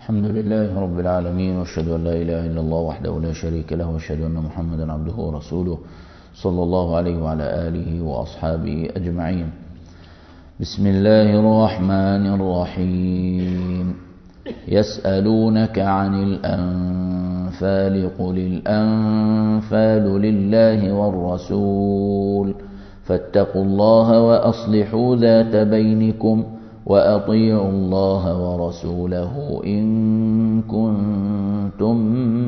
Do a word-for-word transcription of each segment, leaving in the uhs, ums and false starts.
الحمد لله رب العالمين، واشهد أن لا إله إلا الله وحده لا شريك له، واشهد أن محمدا عبده ورسوله صلى الله عليه وعلى آله وأصحابه أجمعين. بسم الله الرحمن الرحيم. يسألونك عن الأنفال قل الأنفال لله والرسول فاتقوا الله وأصلحوا ذات بينكم وأطيعوا الله ورسوله إن كنتم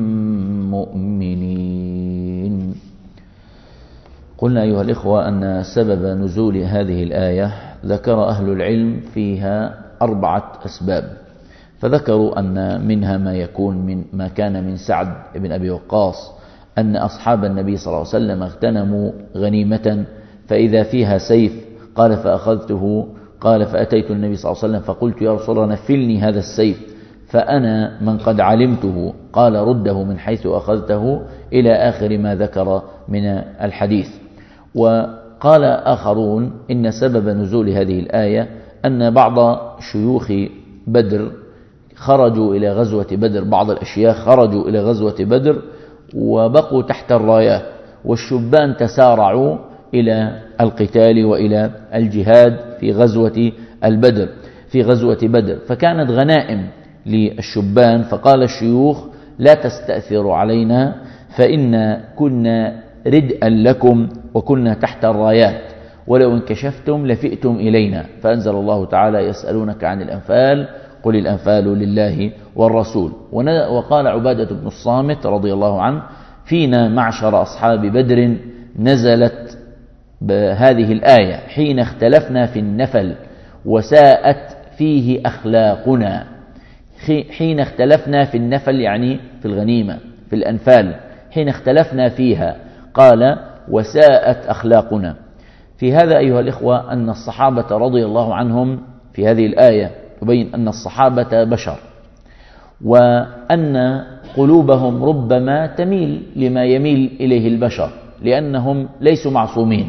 مؤمنين. قلنا أيها الإخوة أن سبب نزول هذه الآية ذكر أهل العلم فيها أربعة أسباب، فذكروا أن منها ما يكون من ما كان من سعد بن أبي وقاص أن أصحاب النبي صلى الله عليه وسلم اغتنموا غنيمة فإذا فيها سيف، قال فأخذته، قال فأتيت النبي صلى الله عليه وسلم فقلت يا رسول الله نفلني هذا السيف فأنا من قد علمته، قال رده من حيث أخذته إلى آخر ما ذكر من الحديث. وقال آخرون إن سبب نزول هذه الآية أن بعض شيوخ بدر خرجوا إلى غزوة بدر، بعض الأشياخ خرجوا إلى غزوة بدر وبقوا تحت الرايات، والشبان تسارعوا إلى القتال وإلى الجهاد في غزوة البدر في غزوة بدر فكانت غنائم للشبان، فقال الشيوخ لا تستأثروا علينا فإن كنا ردءا لكم وكنا تحت الرايات ولو انكشفتم لفئتم إلينا، فأنزل الله تعالى يسألونك عن الأنفال قل الأنفال لله والرسول. وقال عبادة بن الصامت رضي الله عنه فينا معشر أصحاب بدر نزلت بهذه الآية حين اختلفنا في النفل وساءت فيه أخلاقنا. حين اختلفنا في النفل يعني في الغنيمة، في الأنفال، حين اختلفنا فيها قال وساءت أخلاقنا. في هذا أيها الإخوة أن الصحابة رضي الله عنهم في هذه الآية يبين أن الصحابة بشر، وأن قلوبهم ربما تميل لما يميل إليه البشر لأنهم ليسوا معصومين.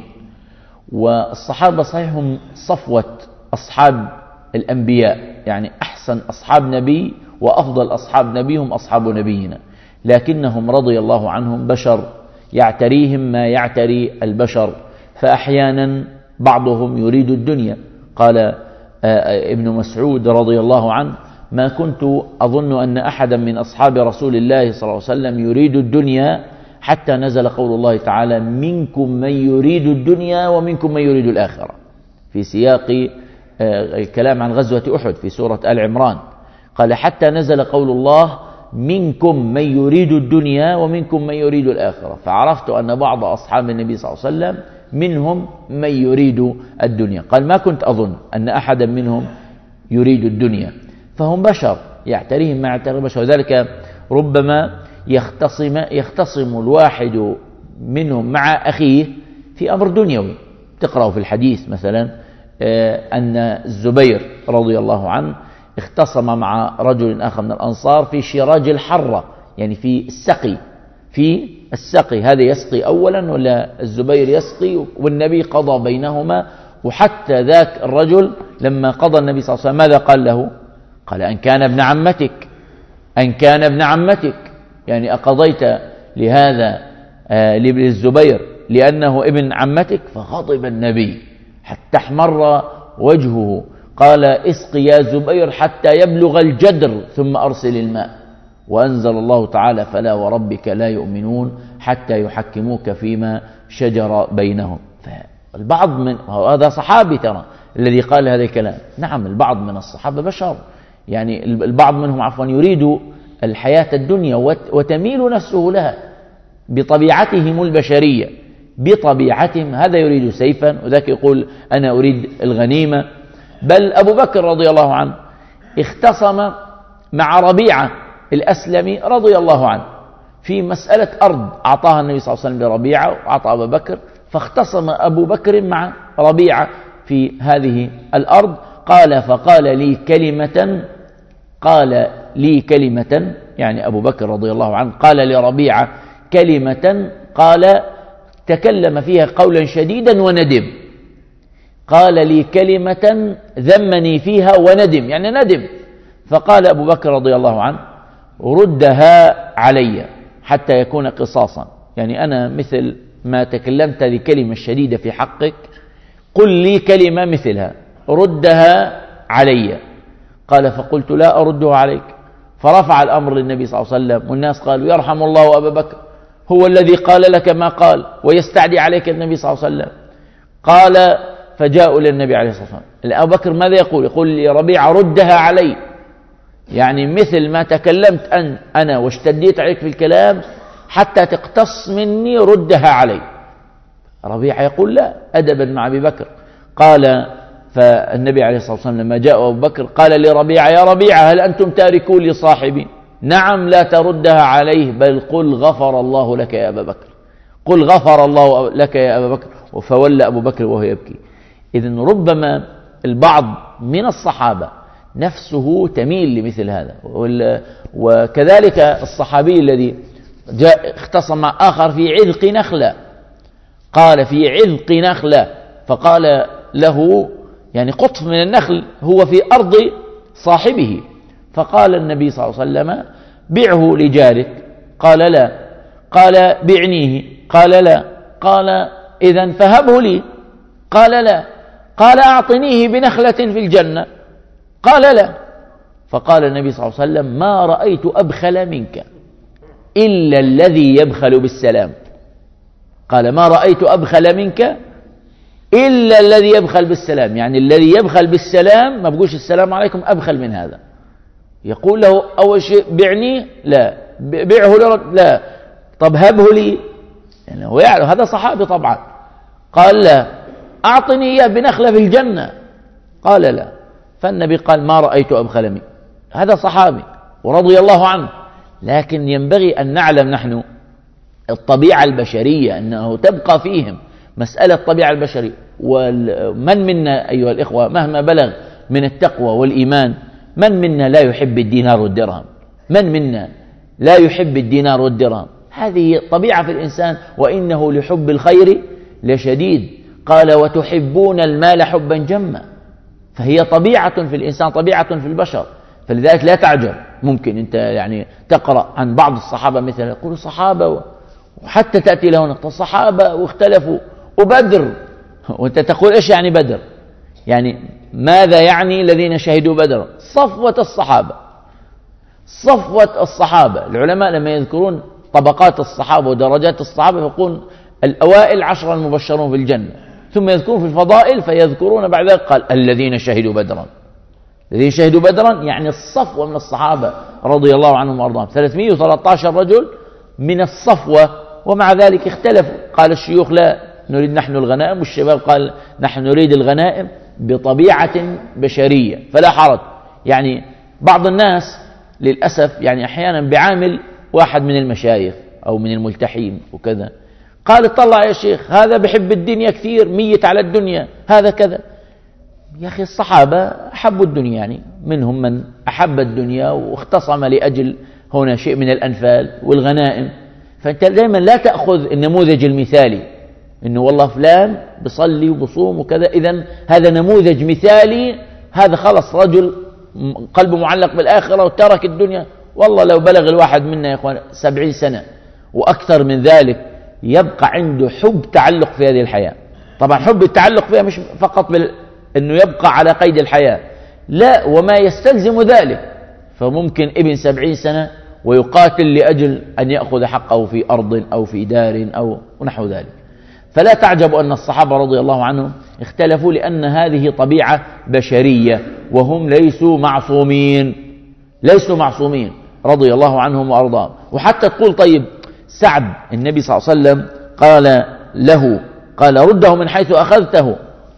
والصحابة صحيح هم صفوة أصحاب الأنبياء، يعني أحسن أصحاب نبي وأفضل أصحاب نبي هم أصحاب نبينا، لكنهم رضي الله عنهم بشر يعتريهم ما يعتري البشر، فأحيانا بعضهم يريد الدنيا. قال ابن مسعود رضي الله عنه ما كنت أظن أن أحدا من أصحاب رسول الله صلى الله عليه وسلم يريد الدنيا حتى نزل قول الله تعالى منكم من يريد الدنيا ومنكم من يريد الآخرة، في سياق الكلام عن غزوة أحد في سورة آل عمران. قال حتى نزل قول الله منكم من يريد الدنيا ومنكم من يريد الآخرة، فعرفت أن بعض أصحاب النبي صلى الله عليه وسلم منهم من يريد الدنيا. قال ما كنت أظن أن أحدا منهم يريد الدنيا، فهم بشر يعتريهم ما يعتري البشر، وذلك ربما يختصم, يختصم الواحد منهم مع أخيه في أمر دنيوي. تقرأ في الحديث مثلا أن الزبير رضي الله عنه اختصم مع رجل آخر من الأنصار في شراج الحرة، يعني في السقي في السقي هذا يسقي أولا ولا الزبير يسقي، والنبي قضى بينهما. وحتى ذاك الرجل لما قضى النبي صلى الله عليه وسلم ماذا قال له؟ قال أن كان ابن عمتك أن كان ابن عمتك يعني أقضيت لهذا للزبير لأنه ابن عمتك؟ فغضب النبي حتى احمر وجهه، قال اسقي يا زبير حتى يبلغ الجدر ثم أرسل الماء. وأنزل الله تعالى فلا وربك لا يؤمنون حتى يحكموك فيما شجر بينهم. فالبعض من هذا صحابي ترى الذي قال هذا الكلام، نعم البعض من الصحابة بشر، يعني البعض منهم عفوا يريد الحياة الدنيا وتميل نفسه لها بطبيعتهم البشرية، بطبيعتهم هذا يريد سيفا وذاك يقول أنا أريد الغنيمة. بل أبو بكر رضي الله عنه اختصم مع ربيعة الأسلمي رضي الله عنه في مسألة أرض أعطاها النبي صلى الله عليه وسلم لربيعة وأعطى أبو بكر، فاختصم أبو بكر مع ربيعة في هذه الأرض. قال فقال لي كلمة قال لي كلمة يعني أبو بكر رضي الله عنه قال لربيعة كلمة قال تكلم فيها قولا شديدا وندم، قال لي كلمة ذمني فيها وندم، يعني ندم فقال أبو بكر رضي الله عنه ردها علي حتى يكون قصاصا، يعني أنا مثل ما تكلمت هذه كلمة شديدة في حقك، قل لي كلمة مثلها ردها علي. قال فقلت لا أردها عليك، فرفع الأمر للنبي صلى الله عليه وسلم، والناس قالوا يرحم الله أبا بكر، هو الذي قال لك ما قال ويستعدي عليك النبي صلى الله عليه وسلم. قال فجاءوا للنبي عليه الصلاة والسلام، أبو بكر ماذا يقول؟ يقول لي ربيعة ردها علي، يعني مثل ما تكلمت أن أنا واشتديت عليك في الكلام حتى تقتص مني ردها علي. ربيعة يقول لا، أدبا مع أبي بكر. قال فالنبي عليه الصلاة والسلام لما جاء أبو بكر قال لربيعة يا ربيعة هل أنتم تاركون لصاحبي؟ نعم لا تردها عليه، بل قل غفر الله لك يا أبا بكر، قل غفر الله لك يا أبا بكر. فولى أبو بكر وهو يبكي. إذن ربما البعض من الصحابة نفسه تميل لمثل هذا، وكذلك الصحابي الذي جاء اختصم مع آخر في عذق نخلة، قال في عذق نخلة، فقال له يعني قطف من النخل هو في أرض صاحبه، فقال النبي صلى الله عليه وسلم بيعه لجارك، قال لا، قال بعنيه، قال لا، قال إذن فهبه لي، قال لا، قال أعطنيه بنخلة في الجنة، قال لا. فقال النبي صلى الله عليه وسلم ما رأيت أبخل منك إلا الذي يبخل بالسلام، قال ما رأيت أبخل منك إلا الذي يبخل بالسلام، يعني الذي يبخل بالسلام ما بقولش السلام عليكم أبخل من هذا. يقول له أول شيء بعني، لا، بيعه لرد، لا، طب هبه لي، يعني هو يعلم هذا صحابي طبعا، قال لا، أعطني إياه بنخلة في الجنة، قال لا. فالنبي قال ما رأيت أبخل منك، هذا صحابي ورضي الله عنه. لكن ينبغي أن نعلم نحن الطبيعة البشرية أنه تبقى فيهم مسألة الطبيعة البشرية، ومن منا أيها الإخوة مهما بلغ من التقوى والإيمان من منا لا يحب الدينار والدرهم؟ من منا لا يحب الدينار والدرهم؟ هذه طبيعة في الإنسان، وإنه لحب الخير لشديد. قال وتحبون المال حبا جما، فهي طبيعة في الإنسان، طبيعة في البشر. فلذلك لا تعجب، ممكن أنت يعني تقرأ عن بعض الصحابة مثلا يقولوا صحابة، وحتى تأتي له الصحابة واختلفوا، وبدر، وأنت تقول إيش يعني بدر؟ يعني ماذا يعني الذين شهدوا بدر؟ صفوة الصحابة، صفوة الصحابة. العلماء لما يذكرون طبقات الصحابة ودرجات الصحابة يقولون الأوائل عشر المبشرون في الجنة، ثم يذكرون في الفضائل فيذكرون بعد ذلك قال الذين شهدوا بدرا. الذين شهدوا بدرا يعني الصفوة من الصحابة رضي الله عنهم وارضاهم، ثلاثمائة وثلاثة عشر رجل من الصفوة. ومع ذلك اختلفوا، قال الشيوخ لا نريد نحن الغنائم، والشباب قال نحن نريد الغنائم بطبيعة بشرية فلا حرج. يعني بعض الناس للأسف يعني أحيانا بعامل واحد من المشايخ أو من الملتحين وكذا، قال اطلع يا شيخ هذا بحب الدنيا كثير، ميت على الدنيا، هذا كذا. يا أخي الصحابة أحبوا الدنيا، يعني منهم من أحب الدنيا واختصم لأجل هنا شيء من الأنفال والغنائم. فأنت دائما لا تأخذ النموذج المثالي إنه والله فلان بصلي وبصوم وكذا إذن هذا نموذج مثالي، هذا خلص رجل قلبه معلق بالآخرة وترك الدنيا. والله لو بلغ الواحد منا يا إخوان سبعين سنة وأكثر من ذلك يبقى عنده حب تعلق في هذه الحياة. طبعا حب التعلق فيها مش فقط بال... أنه يبقى على قيد الحياة، لا، وما يستلزم ذلك. فممكن ابن سبعين سنة ويقاتل لأجل أن يأخذ حقه في أرض أو في دار أو ونحو ذلك. فلا تعجب أن الصحابة رضي الله عنهم اختلفوا، لأن هذه طبيعة بشرية وهم ليسوا معصومين، ليسوا معصومين رضي الله عنهم وأرضاهم. وحتى تقول طيب سعد النبي صلى الله عليه وسلم قال له، قال رده من حيث أخذته،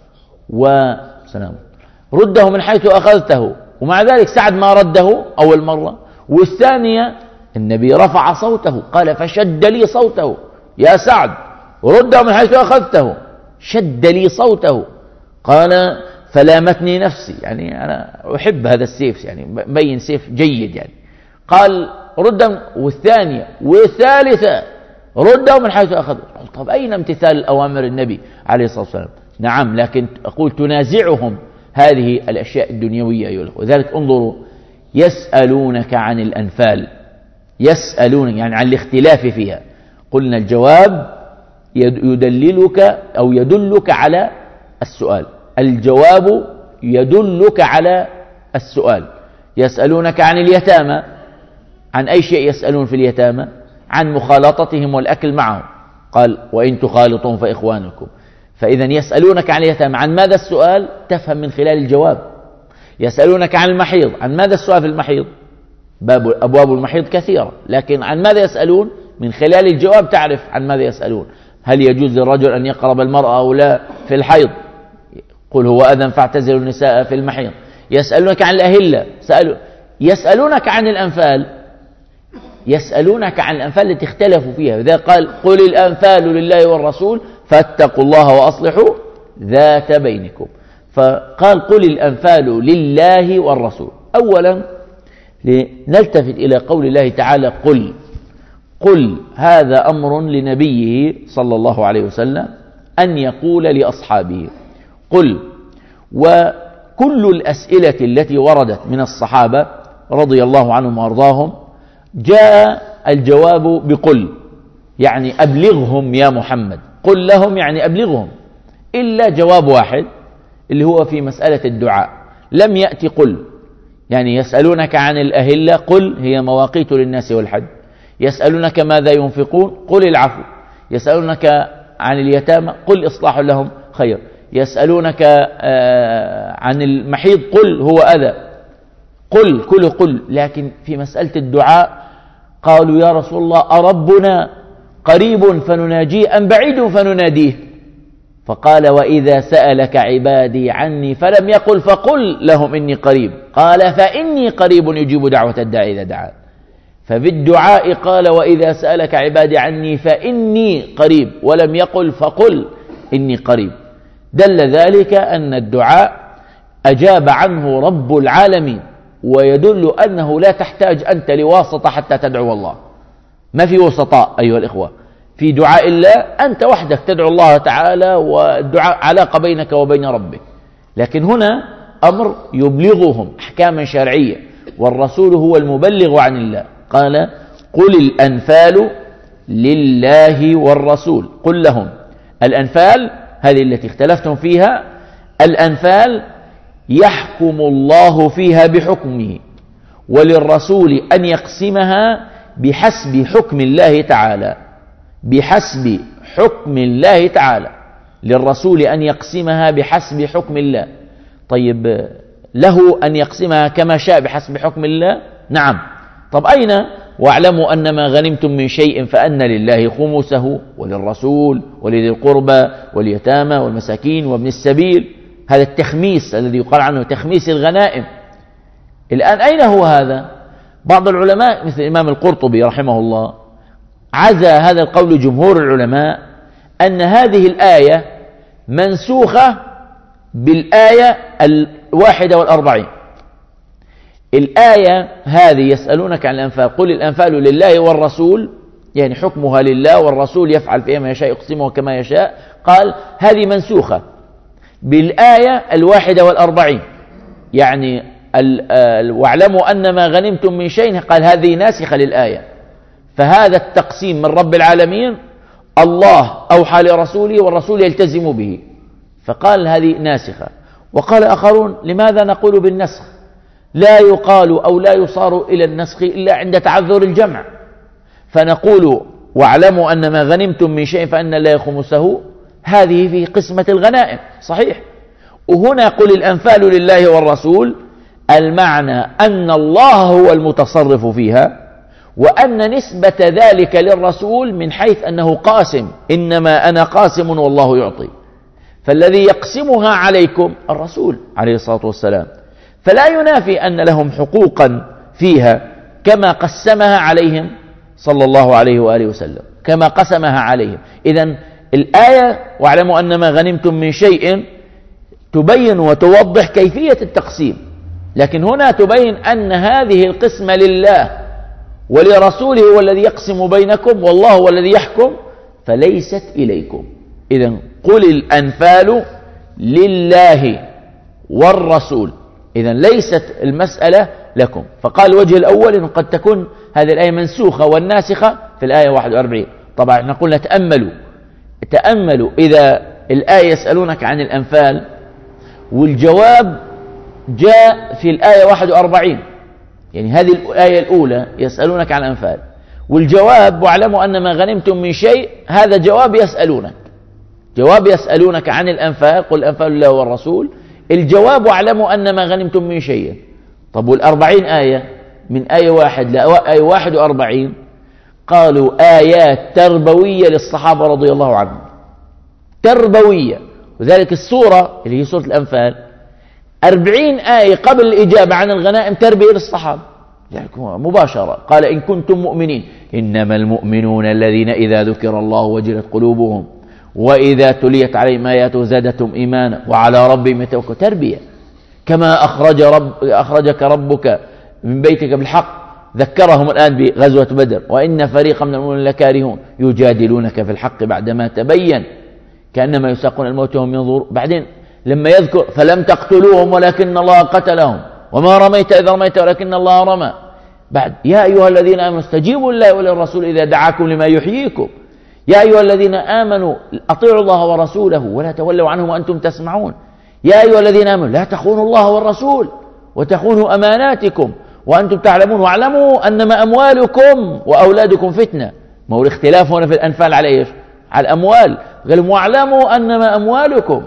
وسلام رده من حيث أخذته، ومع ذلك سعد ما رده أول مرة، والثانية النبي رفع صوته قال فشد لي صوته يا سعد رده من حيث أخذته، شد لي صوته، قال فلامتني نفسي، يعني أنا أحب هذا السيف، يعني مبين سيف جيد يعني. قال رد، والثانية والثالثة رده من حيث أخذ. طب أين امتثال الأوامر النبي عليه الصلاة والسلام؟ نعم، لكن أقول تنازعهم هذه الأشياء الدنيوية. وذلك انظروا يسألونك عن الأنفال، يسألون يعني عن الاختلاف فيها. قلنا الجواب يدللك أو يدلك على السؤال، الجواب يدلك على السؤال. يسألونك عن اليتامى، عن أي شيء يسألون في اليتامى؟ عن مخالطتهم والأكل معهم، قال وإن تخالطهم فإخوانكم. فإذا يسألونك عن اليتامى، عن ماذا السؤال؟ تفهم من خلال الجواب. يسألونك عن المحيض، عن ماذا السؤال في المحيض؟ باب أبواب المحيض كثيرة، لكن عن ماذا يسألون؟ من خلال الجواب تعرف عن ماذا يسألون. هل يجوز للرجل أن يقرب المرأة أو لا في الحيض؟ قل هو أذن فاعتزلوا النساء في المحيض. يسألونك عن الأهلة، سألوا يسألونك عن الأنفال، يسألونك عن الأنفال التي اختلفوا فيها. إذا قال قل الأنفال لله والرسول فاتقوا الله وأصلحوا ذات بينكم، فقال قل الأنفال لله والرسول. أولا لنلتفت إلى قول الله تعالى قل، قل هذا أمر لنبيه صلى الله عليه وسلم أن يقول لأصحابه قل. وكل الأسئلة التي وردت من الصحابة رضي الله عنهم وأرضاهم جاء الجواب بقل، يعني أبلغهم يا محمد، قل لهم يعني أبلغهم، إلا جواب واحد اللي هو في مسألة الدعاء، لم يأتي قل. يعني يسألونك عن الأهلة، قل هي مواقيت للناس والحج. يسألونك ماذا ينفقون، قل العفو. يسألونك عن اليتامى، قل إصلاح لهم خير. يسألونك عن المحيض، قل هو أذى، قل كل قل. لكن في مسألة الدعاء قالوا يا رسول الله أربنا قريب فنناجيه أم بعيد فنناديه؟ فقال وإذا سألك عبادي عني فلم يقل فقل لهم إني قريب، قال فإني قريب يجيب دعوة الداعي إذا دعان. ففي الدعاء قال وإذا سألك عبادي عني فإني قريب، ولم يقل فقل إني قريب. دل ذلك أن الدعاء أجاب عنه رب العالمين، ويدل أنه لا تحتاج أنت لواسطة حتى تدعو الله. ما في وسطاء أيها الإخوة في دعاء الله، أنت وحدك تدعو الله تعالى، والدعاء علاقة بينك وبين ربك. لكن هنا أمر يبلغهم أحكاما شرعية، والرسول هو المبلغ عن الله. قال قل الأنفال لله والرسول، قل لهم الأنفال هذه التي اختلفتم فيها، الأنفال يحكم الله فيها بحكمه، وللرسول أن يقسمها بحسب حكم الله تعالى، بحسب حكم الله تعالى، للرسول أن يقسمها بحسب حكم الله. طيب له أن يقسمها كما شاء بحسب حكم الله؟ نعم. طب أين؟ واعلموا أن ما غنمتم من شيء فأن لله خمسه وللرسول ولذي القربى واليتامى والمساكين وابن السبيل. هذا التخميس الذي يقال عنه تخميس الغنائم. الآن أين هو هذا؟ بعض العلماء مثل الإمام القرطبي رحمه الله عزى هذا القول جمهور العلماء أن هذه الآية منسوخة بالآية الواحدة والأربعين. الآية هذه يسألونك عن الأنفال، قل الأنفال لله والرسول، يعني حكمها لله والرسول يفعل فيها ما يشاء يقسمه كما يشاء. قال هذه منسوخة بالآية الواحدة والأربعين، يعني واعلموا أن ما غنمتم من شيء، قال هذه ناسخة للآية. فهذا التقسيم من رب العالمين، الله أوحى لرسوله والرسول يلتزم به، فقال هذه ناسخة. وقال آخرون لماذا نقول بالنسخ؟ لا يقال أو لا يصار إلى النسخ إلا عند تعذر الجمع، فنقول واعلموا أن ما غنمتم من شيء فأن الله خمسه، هذه في قسمة الغنائم صحيح. وهنا قل الأنفال لله والرسول، المعنى أن الله هو المتصرف فيها، وأن نسبة ذلك للرسول من حيث أنه قاسم، إنما أنا قاسم والله يعطي، فالذي يقسمها عليكم الرسول عليه الصلاة والسلام، فلا ينافي أن لهم حقوقا فيها كما قسمها عليهم صلى الله عليه وآله وسلم، كما قسمها عليهم. إذن الآية واعلموا أن ما غنمتم من شيء تبين وتوضح كيفية التقسيم، لكن هنا تبين أن هذه القسمة لله ولرسوله هو الذي يقسم بينكم، والله هو الذي يحكم، فليست إليكم. إذن قل الأنفال لله والرسول، إذن ليست المسألة لكم. فقال الوجه الأول إن قد تكون هذه الآية منسوخة والناسخة في الآية واحد وأربعين. طبعا احنا قلنا تأملوا تأملوا إذا الآية يسألونك عن الأنفال والجواب جاء في الآية واحد وأربعين، يعني هذه الآية الأولى يسألونك عن الأنفال والجواب واعلموا أن ما غنمتم من شيء، هذا جواب يسألونك، جواب يسألونك عن الأنفال قل الأنفال لله والرسول، الجواب واعلموا أن ما غنمتم من شيء. طب والأربعين آية من آية واحد لآية واحد وأربعين قالوا آيات تربوية للصحابة رضي الله عنهم، تربوية. وذلك السورة اللي هي سورة الأنفال أربعين آية قبل الإجابة عن الغنائم تربية للصحابة، يعني مباشرة. قال إن كنتم مؤمنين إنما المؤمنون الذين إذا ذكر الله وجلت قلوبهم وإذا تليت عليهم آياته زادتهم إيمانا وعلى ربهم يتوكلون. تربية. كما أخرج رب أخرجك ربك من بيتك بالحق، ذكرهم الآن بغزوة بدر وإن فريقا من المؤمنين لكارهون يجادلونك في الحق بعدما تبين كأنما يساقون الموت وهم ينظرون. بعدين لما يذكر فلم تقتلوهم ولكن الله قتلهم وما رميت إذا رميت ولكن الله رمى. بعد يا أيها الذين آمنوا استجيبوا لله وللرسول إذا دعاكم لما يحييكم، يا أيها الذين آمنوا أطيعوا الله ورسوله ولا تولوا عنه وأنتم تسمعون، يا أيها الذين آمنوا لا تخونوا الله والرسول وتخونوا أماناتكم وأنتم تعلمون واعلموا أنما أموالكم وأولادكم فتنة. ما هو الاختلاف هنا في الأنفال على إيش؟ على الأموال. قال واعلموا أنما أموالكم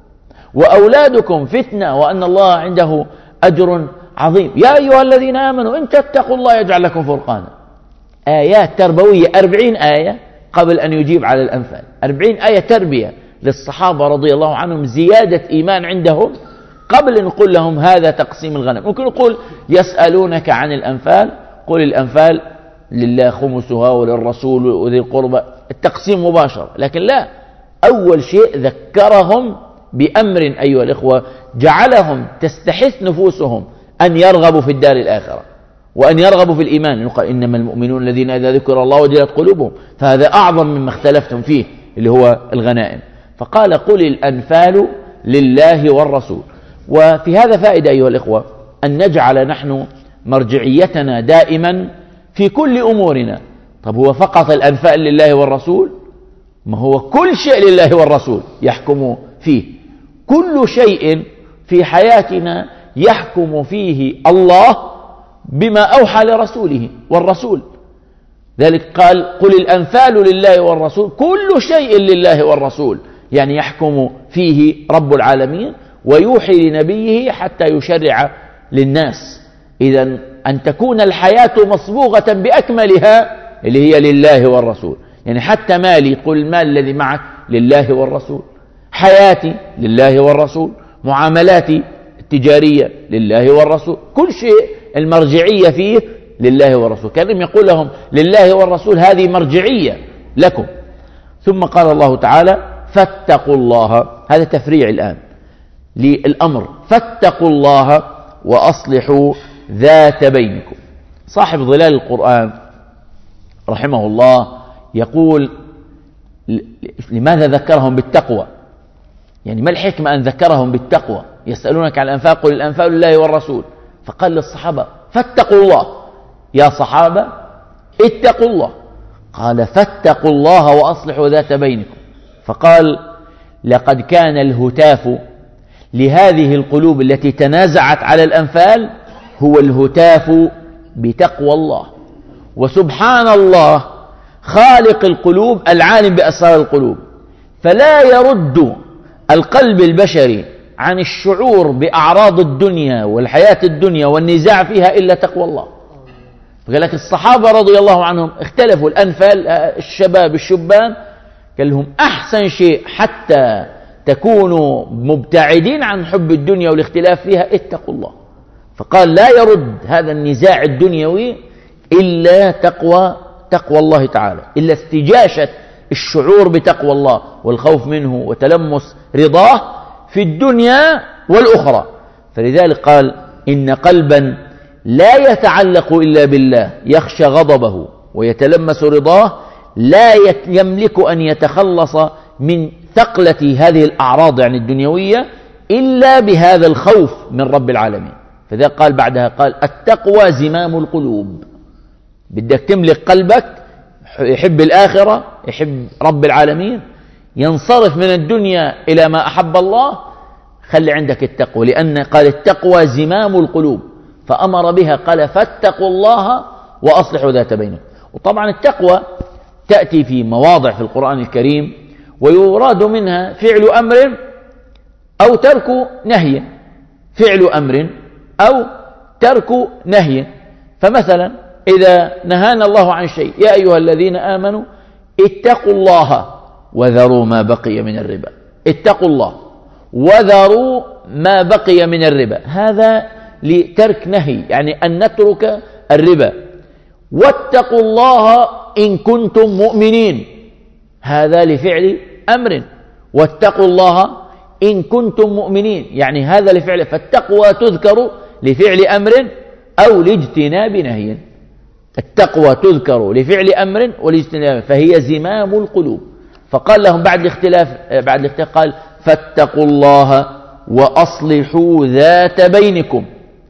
وأولادكم فتنة وأن الله عنده أجر عظيم. يا أيها الذين آمنوا إن تتقوا الله يجعل لكم فرقانا. آيات تربوية أربعين آية قبل أن يجيب على الأنفال، أربعين آية تربية للصحابة رضي الله عنهم، زيادة إيمان عندهم قبل أن نقول لهم هذا تقسيم الغنم. ممكن نقول يسألونك عن الأنفال قل الأنفال لله خمسها وللرسول وذي القربى، التقسيم مباشر. لكن لا، أول شيء ذكرهم بأمر أيها الإخوة جعلهم تستحث نفوسهم أن يرغبوا في الدار الآخرة وأن يرغبوا في الإيمان. قال إنما المؤمنون الذين إذا ذكر الله وجلت قلوبهم، فهذا أعظم مما اختلفتم فيه اللي هو الغنائم. فقال قل الأنفال لله والرسول. وفي هذا فائدة أيها الإخوة أن نجعل نحن مرجعيتنا دائما في كل أمورنا. طب هو فقط الأنفال لله والرسول؟ ما هو كل شيء لله والرسول يحكم فيه، كل شيء في حياتنا يحكم فيه الله بما أوحى لرسوله والرسول. ذلك قال قل الأنفال لله والرسول، كل شيء لله والرسول، يعني يحكم فيه رب العالمين ويوحي لنبيه حتى يشرع للناس. إذن أن تكون الحياة مصبوغة بأكملها اللي هي لله والرسول، يعني حتى مالي قل المال الذي معك لله والرسول، حياتي لله والرسول، معاملاتي التجارية لله والرسول، كل شيء المرجعية فيه لله والرسول. كان يقول لهم لله والرسول هذه مرجعية لكم. ثم قال الله تعالى فاتقوا الله، هذا تفريع الآن للأمر، فاتقوا الله وأصلحوا ذات بينكم. صاحب ظلال القرآن رحمه الله يقول لماذا ذكرهم بالتقوى؟ يعني ما الحكمة أن ذكرهم بالتقوى؟ يسألونك عن الأنفال قل الأنفال لله والرسول، فقال للصحابة فاتقوا الله، يا صحابة اتقوا الله. قال فاتقوا الله وأصلحوا ذات بينكم. فقال لقد كان الهتاف لهذه القلوب التي تنازعت على الأنفال هو الهتاف بتقوى الله. وسبحان الله خالق القلوب العالم بأسرار القلوب، فلا يرد القلب البشري عن الشعور بأعراض الدنيا والحياة الدنيا والنزاع فيها إلا تقوى الله. فقال لك الصحابة رضي الله عنهم اختلفوا، الأنفال الشباب الشبان قال لهم أحسن شيء حتى تكونوا مبتعدين عن حب الدنيا والاختلاف فيها اتقوا الله. فقال لا يرد هذا النزاع الدنيوي إلا تقوى تقوى الله تعالى، إلا استجاشة الشعور بتقوى الله والخوف منه وتلمس رضاه في الدنيا والأخرى. فلذلك قال إن قلبا لا يتعلق إلا بالله يخشى غضبه ويتلمس رضاه لا يملك أن يتخلص من ثقلة هذه الأعراض يعني الدنيوية إلا بهذا الخوف من رب العالمين. فذا قال بعدها قال التقوى زمام القلوب. بدك تملك قلبك يحب الآخرة، يحب رب العالمين، ينصرف من الدنيا إلى ما أحب الله، خلي عندك التقوى، لأن قال التقوى زمام القلوب، فأمر بها قال فاتقوا الله وأصلحوا ذات بينكم. وطبعا التقوى تأتي في مواضع في القرآن الكريم ويراد منها فعل أمر أو ترك نهي، فعل أمر أو ترك نهي. فمثلا إذا نهانا الله عن شيء يا أيها الذين آمنوا اتقوا الله وذروا ما بقي من الربا، اتقوا الله وذروا ما بقي من الربا، هذا لترك نهي، يعني أن نترك الربا. واتقوا الله إن كنتم مؤمنين، هذا لفعل أمر، واتقوا الله إن كنتم مؤمنين، يعني هذا لفعل، فالتقوى تذكر لفعل أمر أو لاجتناب نهي. التقوى تذكر لفعل أمر ولاجتناب، فهي زمام القلوب. فقال لهم بعد الاختلاف بعد الاختلاف قال فاتقوا الله وأصلحوا ذات بينكم.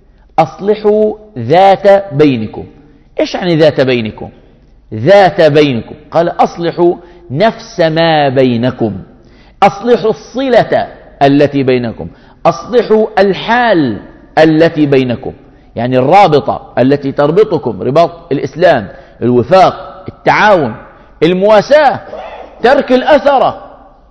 أصلحوا ذات بينكم، إيش يعني ذات بينكم؟ ذات بينكم قال أصلحوا نفس ما بينكم، أصلحوا الصلة التي بينكم، أصلحوا الحال التي بينكم، يعني الرابطة التي تربطكم، رباط الإسلام، الوفاق، التعاون، المواساة، ترك الأثرة،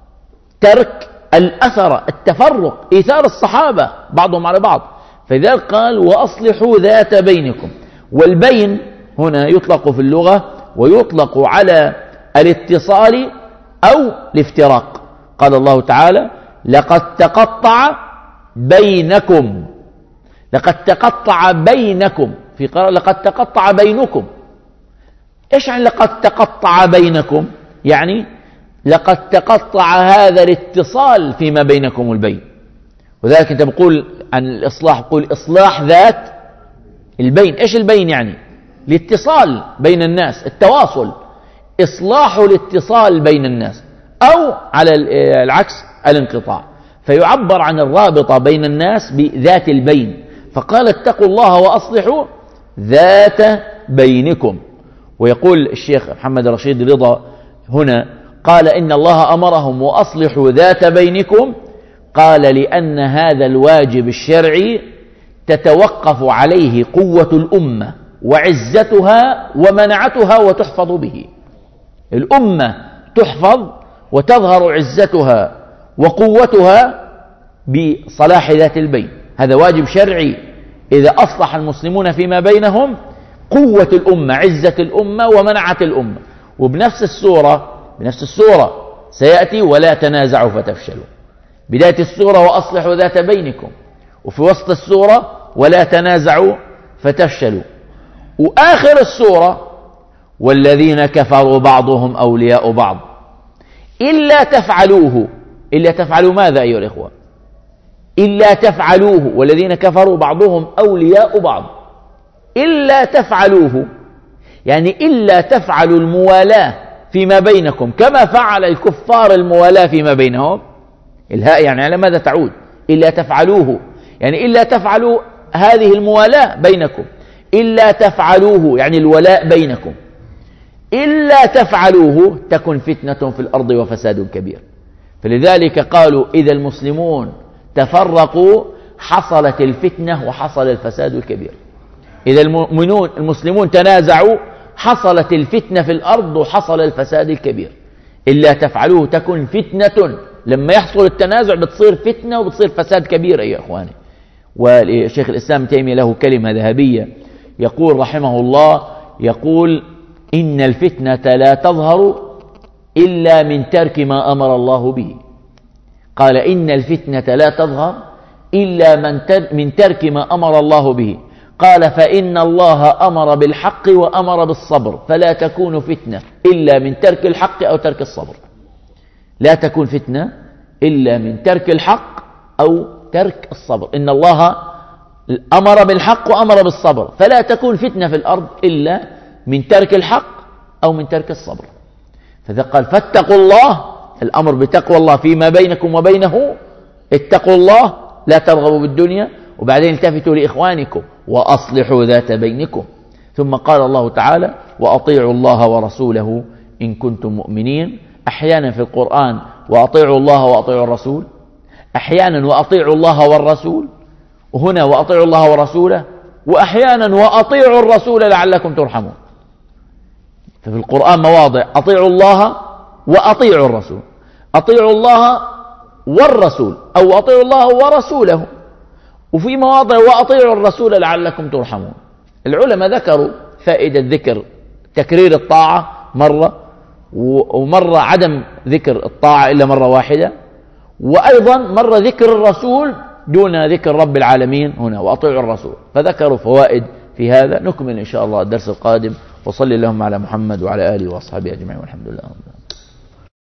ترك الأثرة، التفرق، إيثار الصحابة بعضهم على بعض. فذلك قال وأصلحوا ذات بينكم. والبين هنا يطلق في اللغة ويطلق على الاتصال أو الافتراق. قال الله تعالى لقد تقطع بينكم، لقد تقطع بينكم، في قراءة لقد تقطع بينكم. إيش يعني لقد تقطع بينكم؟ يعني لقد تقطع هذا الاتصال فيما بينكم البين. وذلك أنت بقول عن الإصلاح، بقول إصلاح ذات البين. إيش البين يعني؟ الاتصال بين الناس، التواصل، إصلاح الاتصال بين الناس، أو على العكس الانقطاع. فيعبر عن الرابطة بين الناس بذات البين. فقال اتقوا الله وأصلحوا ذات بينكم. ويقول الشيخ محمد رشيد رضا هنا قال إن الله أمرهم وأصلحوا ذات بينكم، قال لأن هذا الواجب الشرعي تتوقف عليه قوة الأمة وعزتها ومنعتها وتحفظ به. الأمة تحفظ وتظهر عزتها وقوتها بصلاح ذات البين، هذا واجب شرعي. إذا أصلح المسلمون فيما بينهم قوة الأمة، عزة الأمة ومنعة الأمة. وبنفس السورة بنفس السورة سيأتي ولا تنازعوا فتفشلوا، بداية السورة وأصلحوا ذات بينكم، وفي وسط السورة ولا تنازعوا فتفشلوا، وآخر السورة والذين كفروا بعضهم أولياء بعض إلا تفعلوه. إلا تفعلوا ماذا أيها الإخوة؟ إلا تفعلوه، والذين كفروا بعضهم أولياء بعض، إلا تفعلوه يعني إلا تفعلوا الموالاة فيما بينكم كما فعل الكفار الموالاة فيما بينهم. الهاء يعني على ماذا تعود؟ إلا تفعلوه يعني إلا تفعلوا هذه الموالاة بينكم، إلا تفعلوه يعني الولاء بينكم، إلا تفعلوه تكن فتنة في الأرض وفساد كبير. فلذلك قالوا إذا المسلمون تفرقوا حصلت الفتنة وحصل الفساد الكبير. إذا المؤمنون المسلمون تنازعوا حصلت الفتنة في الأرض وحصل الفساد الكبير. إلا تفعلوه تكن فتنة، لما يحصل التنازع بتصير فتنة وبتصير فساد كبير يا إخواني. والشيخ الإسلام تيمية له كلمة ذهبية يقول رحمه الله، يقول إن الفتنة لا تظهر إلا من ترك ما أمر الله به. قال إن الفتنة لا تظهر إلا من ترك ما أمر الله به. قال فإن الله أمر بالحق وأمر بالصبر، فلا تكون فتنة إلا من ترك الحق أو ترك الصبر. لا تكون فتنة إلا من ترك الحق أو ترك الصبر. إن الله أمر بالحق وأمر بالصبر، فلا تكون فتنة في الأرض إلا من ترك الحق أو من ترك الصبر. فذا قال فاتقوا الله، الأمر بتقوى الله فيما بينكم وبينه، اتقوا الله لا ترغبوا بالدنيا، وبعدين التفتوا لإخوانكم وأصلحوا ذات بينكم. ثم قال الله تعالى وأطيعوا الله ورسوله إن كنتم مؤمنين. أحيانا في القرآن وأطيعوا الله وأطيعوا الرسول، أحيانا وأطيعوا الله والرسول، وهنا وأطيعوا الله ورسوله، وأحيانا وأطيعوا الرسول لعلكم ترحمون. ففي القرآن مواضع أطيعوا الله وأطيعوا الرسول، أطيعوا الله والرسول أو أطيعوا الله ورسوله، وفي مواضع وأطيعوا الرسول لعلكم ترحمون. العلماء ذكروا فائدة ذكر تكرير الطاعة مرة، ومرة عدم ذكر الطاعة إلا مرة واحدة، وأيضا مرة ذكر الرسول دون ذكر رب العالمين هنا وأطيعوا الرسول، فذكروا فوائد في هذا. نكمل إن شاء الله الدرس القادم، وصلي اللهم على محمد وعلى آله وأصحابه أجمعين والحمد لله.